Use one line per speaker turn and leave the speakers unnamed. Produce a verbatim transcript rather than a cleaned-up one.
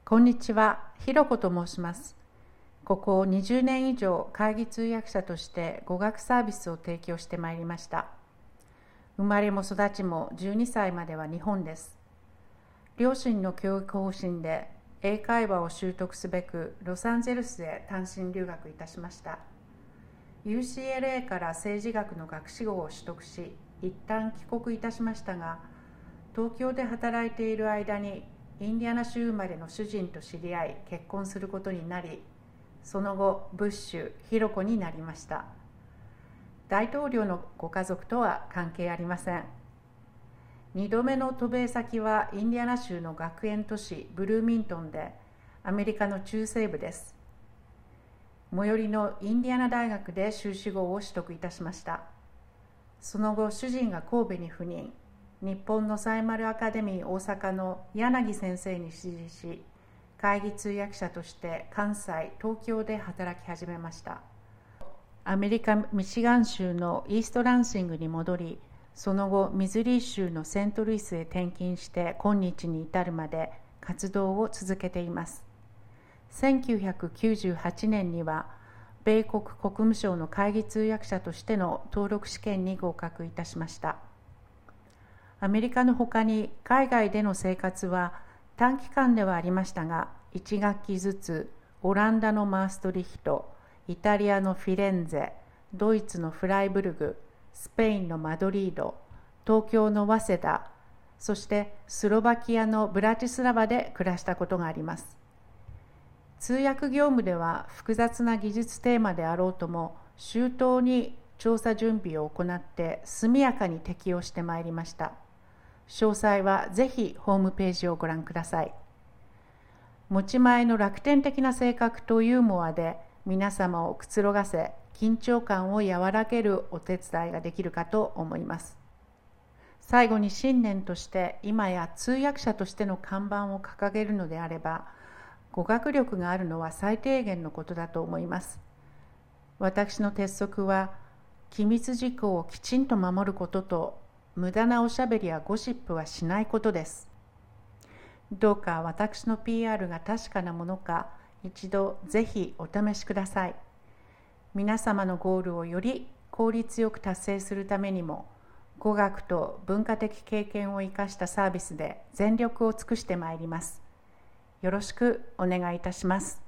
こんにちは、ひろこと申します。ここにじゅうねん以上、会議通訳者として語学サービスを提供してまいりました。生まれも育ちもじゅうにさいまでは日本です。両親の教育方針で英会話を習得すべくロサンゼルスへ単身留学いたしました。ユーシーエルエー から政治学の学士号を取得し、一旦帰国いたしましたが、東京で働いている間にインディアナ州生まれの主人と知り合い結婚することになり、その後ブッシュ・ヒロコになりました。大統領のご家族とは関係ありません。にどめの渡米先はインディアナ州の学園都市ブルーミントンで、アメリカの中西部です。最寄りのインディアナ大学で修士号を取得いたしました。その後主人が神戸に赴任、日本のサイマルアカデミー大阪の柳先生に師事し、会議通訳者として関西、東京で働き始めました。アメリカ・ミシガン州のイーストランシングに戻り、その後ミズリー州のセントルイスへ転勤して今日に至るまで活動を続けています。せんきゅうひゃくきゅうじゅうはちねんには米国国務省の会議通訳者としての登録試験に合格いたしました。アメリカのほかに海外での生活は短期間ではありましたが、いち学期ずつオランダのマーストリヒト、イタリアのフィレンツェ、ドイツのフライブルグ、スペインのマドリード、東京の早稲田、そしてスロバキアのブラチスラバで暮らしたことがあります。通訳業務では複雑な技術テーマであろうとも、周到に調査準備を行って速やかに適用してまいりました。詳細はぜひホームページをご覧ください。持ち前の楽天的な性格とユーモアで皆様をくつろがせ、緊張感を和らげるお手伝いができるかと思います。最後に信念として今や通訳者としての看板を掲げるのであれば、語学力があるのは最低限のことだと思います。私の鉄則は、機密事項をきちんと守ることと、無駄なおしゃべりやゴシップはしないことです。どうか私の ピーアール が確かなものか、一度ぜひお試しください。皆様のゴールをより効率よく達成するためにも、語学と文化的経験を生かしたサービスで全力を尽くしてまいります。よろしくお願いいたします。